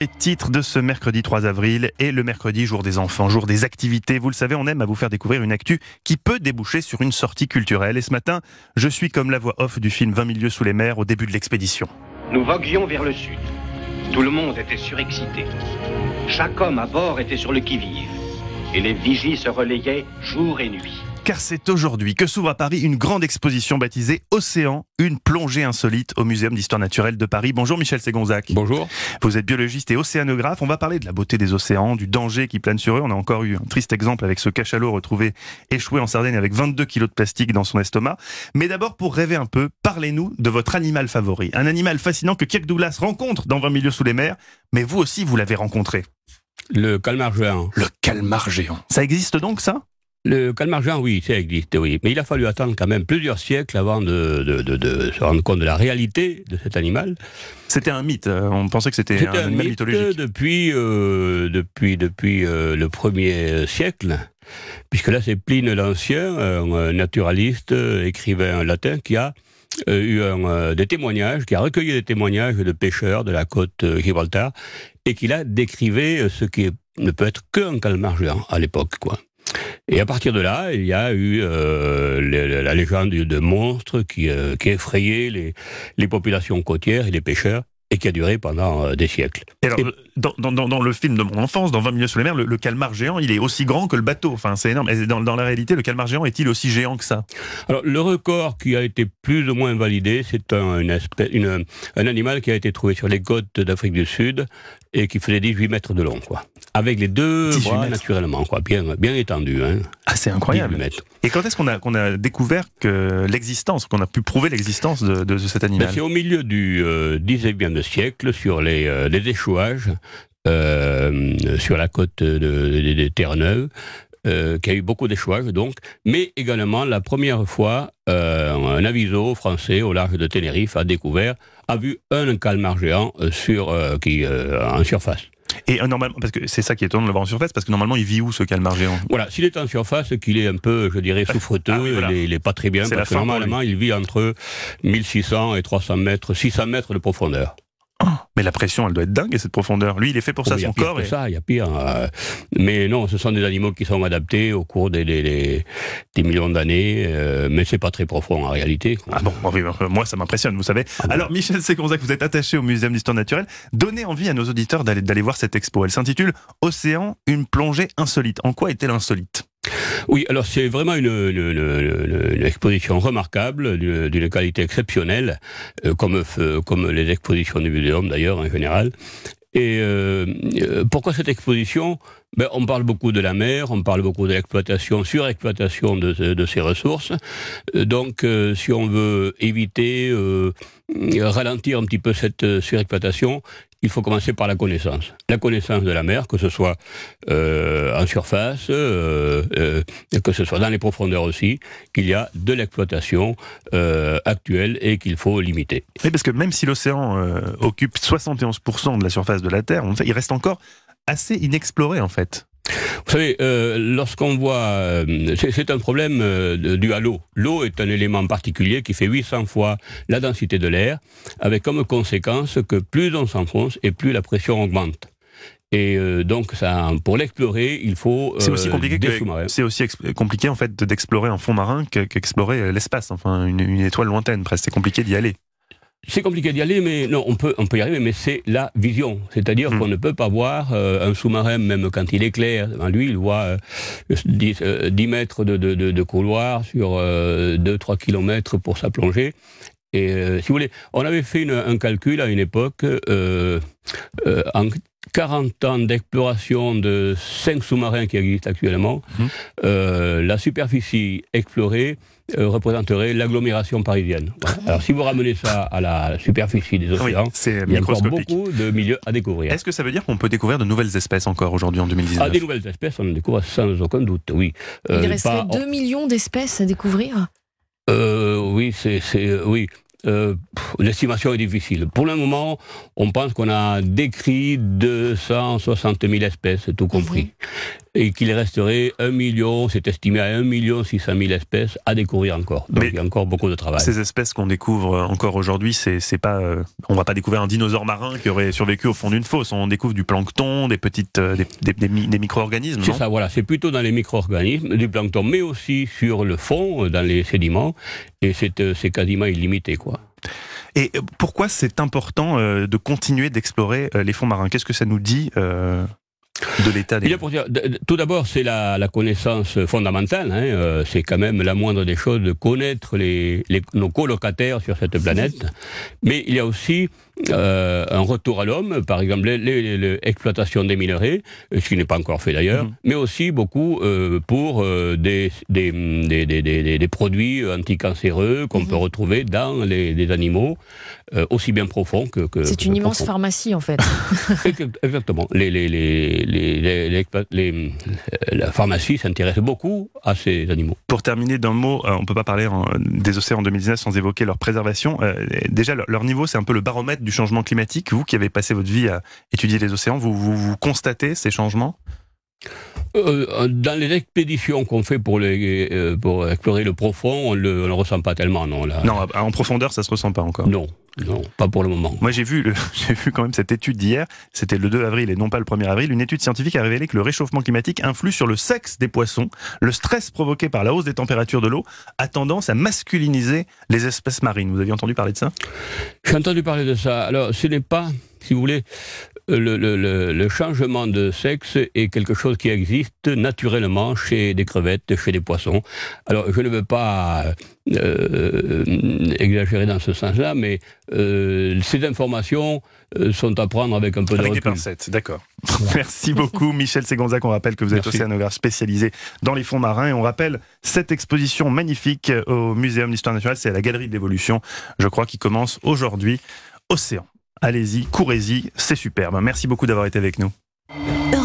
Les titres de ce mercredi 3 avril et le mercredi jour des enfants, jour des activités. Vous le savez, on aime à vous faire découvrir une actu qui peut déboucher sur une sortie culturelle. Et ce matin, je suis comme la voix off du film 20 000 lieues sous les mers au début de l'expédition. Nous voguions vers le sud. Tout le monde était surexcité. Chaque homme à bord était sur le qui-vive. Et les vigies se relayaient jour et nuit. Car c'est aujourd'hui que s'ouvre à Paris une grande exposition baptisée Océan, une plongée insolite au Muséum d'Histoire Naturelle de Paris. Bonjour Michel Ségonzac. Bonjour. Vous êtes biologiste et océanographe. On va parler de la beauté des océans, du danger qui plane sur eux. On a encore eu un triste exemple avec ce cachalot retrouvé échoué en Sardaigne avec 22 kilos de plastique dans son estomac. Mais d'abord, pour rêver un peu, parlez-nous de votre animal favori. Un animal fascinant que Kirk Douglas rencontre dans 20 000 lieues sous les mers. Mais vous aussi, vous l'avez rencontré. Le calmar géant. Le calmar géant. Ça existe donc, ça ? Le calmar géant, oui, ça existe, oui. Mais il a fallu attendre quand même plusieurs siècles avant de se rendre compte de la réalité de cet animal. C'était un mythe. On pensait que c'était un animal mythologique. Depuis le 1er siècle, puisque là c'est Pline l'Ancien, un naturaliste, écrivain latin, qui a eu des témoignages, qui a recueilli des témoignages de pêcheurs de la côte Gibraltar, et qui a décrivé ce qui ne peut être qu'un calmar géant à l'époque, quoi. Et à partir de là, il y a eu la légende de monstres qui effrayait les populations côtières et les pêcheurs, et qui a duré pendant des siècles. Et alors, dans le film de mon enfance, dans 20 000 lieues sous les mers, le calmar géant, il est aussi grand que le bateau. Enfin, c'est énorme. Et dans la réalité, le calmar géant est-il aussi géant que ça ? Alors, le record qui a été plus ou moins validé, c'est un animal qui a été trouvé sur les côtes d'Afrique du Sud et qui faisait 18 mètres de long, quoi. Avec les deux bras, naturellement, quoi, bien étendu. Hein. Ah, c'est incroyable. 18 mètres. Et quand est-ce qu'on a découvert qu'on a pu prouver l'existence de cet animal ? C'est au milieu du 19e siècle, sur les échouages sur la côte de Terre-Neuve, qui a eu beaucoup d'échouages, donc, mais également la première fois, un aviso français au large de Tenerife a vu un calmar géant en surface. Et normalement, parce que c'est ça qui est étonnant de le voir en surface, parce que normalement il vit où ce calmar géant ? Voilà, s'il est en surface, qu'il est un peu, je dirais, souffreteux, oui, voilà. il n'est pas très bien, parce que normalement il vit entre 1600 et 300 mètres, 600 mètres de profondeur. Oh, mais la pression, elle doit être dingue, cette profondeur. Lui, il est fait pour ça, son corps. Il y a pire. Mais non, ce sont des animaux qui sont adaptés au cours des millions d'années, mais c'est pas très profond en réalité. Ah bon, moi ça m'impressionne, vous savez. Alors, Michel Ségonzac, vous êtes attaché au Muséum d'Histoire Naturelle. Donnez envie à nos auditeurs d'aller voir cette expo. Elle s'intitule « Océan, une plongée insolite ». En quoi est-elle insolite ? Oui, alors c'est vraiment une exposition remarquable, d'une qualité exceptionnelle, comme les expositions du muséum d'ailleurs en général. Et pourquoi cette exposition ? On parle beaucoup de la mer, on parle beaucoup de l'exploitation, surexploitation de ces ressources. Donc, si on veut éviter, ralentir un petit peu cette surexploitation, il faut commencer par la connaissance. La connaissance de la mer, que ce soit en surface, que ce soit dans les profondeurs aussi, qu'il y a de l'exploitation actuelle et qu'il faut limiter. Oui, parce que même si l'océan occupe 71% de la surface de la Terre, il reste encore assez inexploré en fait. Vous savez, lorsqu'on voit... c'est un problème dû à l'eau. L'eau est un élément particulier qui fait 800 fois la densité de l'air, avec comme conséquence que plus on s'enfonce et plus la pression augmente. Et donc, pour l'explorer, il faut c'est aussi compliqué des sous-marins. C'est aussi compliqué en fait d'explorer un fond marin qu'explorer l'espace. Enfin, une étoile lointaine, presque. C'est compliqué d'y aller. C'est compliqué d'y aller, mais non, on peut y arriver, mais c'est la vision. C'est-à-dire qu'on ne peut pas voir un sous-marin, même quand il est clair. Lui, il voit 10 mètres de couloir sur 2-3 kilomètres pour sa plongée. Et si vous voulez, on avait fait un calcul à une époque, en 40 ans d'exploration de 5 sous-marins qui existent actuellement, la superficie explorée représenterait l'agglomération parisienne. Voilà. Alors si vous ramenez ça à la superficie des océans, il y a encore beaucoup de milieux à découvrir. Est-ce que ça veut dire qu'on peut découvrir de nouvelles espèces encore aujourd'hui en 2019 ? Des nouvelles espèces, on en découvre sans aucun doute, oui. Il resterait 2 millions d'espèces à découvrir ? Oui, oui. l'estimation est difficile. Pour le moment, on pense qu'on a décrit 260 000 espèces, tout compris. Et qu'il resterait 1 million, c'est estimé à 1 600 000 espèces à découvrir encore. Donc il y a encore beaucoup de travail. Ces espèces qu'on découvre encore aujourd'hui, c'est pas, on va pas découvrir un dinosaure marin qui aurait survécu au fond d'une fosse. On découvre du plancton, des petites, des micro-organismes. C'est ça, voilà. C'est plutôt dans les micro-organismes, du plancton, mais aussi sur le fond, dans les sédiments. Et c'est quasiment illimité, quoi. Et pourquoi c'est important de continuer d'explorer les fonds marins? Qu'est-ce que ça nous dit de l'état des... Tout d'abord, c'est la connaissance fondamentale. C'est quand même la moindre des choses de connaître nos colocataires sur cette planète. Mais il y a aussi un retour à l'homme, par exemple l'exploitation des minerais, ce qui n'est pas encore fait d'ailleurs, mais aussi beaucoup pour des produits anticancéreux qu'on peut retrouver dans les animaux, aussi bien profonds que c'est une immense pharmacie en fait. Exactement. La pharmacie s'intéresse beaucoup à ces animaux. Pour terminer d'un mot, on ne peut pas parler des océans en 2019 sans évoquer leur préservation. Déjà, leur niveau, c'est un peu le baromètre du changement climatique. Vous qui avez passé votre vie à étudier les océans, vous constatez ces changements ? Dans les expéditions qu'on fait pour explorer le profond, on ne le ressent pas tellement, non. Non, en profondeur, ça se ressent pas encore. Non, pas pour le moment. Moi, j'ai vu quand même cette étude d'hier, c'était le 2 avril et non pas le 1er avril, une étude scientifique a révélé que le réchauffement climatique influe sur le sexe des poissons. Le stress provoqué par la hausse des températures de l'eau a tendance à masculiniser les espèces marines. Vous aviez entendu parler de ça ? J'ai entendu parler de ça. Alors, ce n'est pas, si vous voulez... Le changement de sexe est quelque chose qui existe naturellement chez des crevettes, chez des poissons. Alors, je ne veux pas exagérer dans ce sens-là, mais ces informations sont à prendre avec un peu de recul. Avec des pincettes, d'accord. Merci beaucoup, Michel Segonzac. On rappelle que vous êtes océanographe spécialisé dans les fonds marins. Et on rappelle cette exposition magnifique au Muséum d'Histoire Naturelle, c'est à la Galerie de l'Évolution, je crois, qui commence aujourd'hui. Océan. Allez-y, courez-y, c'est superbe. Merci beaucoup d'avoir été avec nous.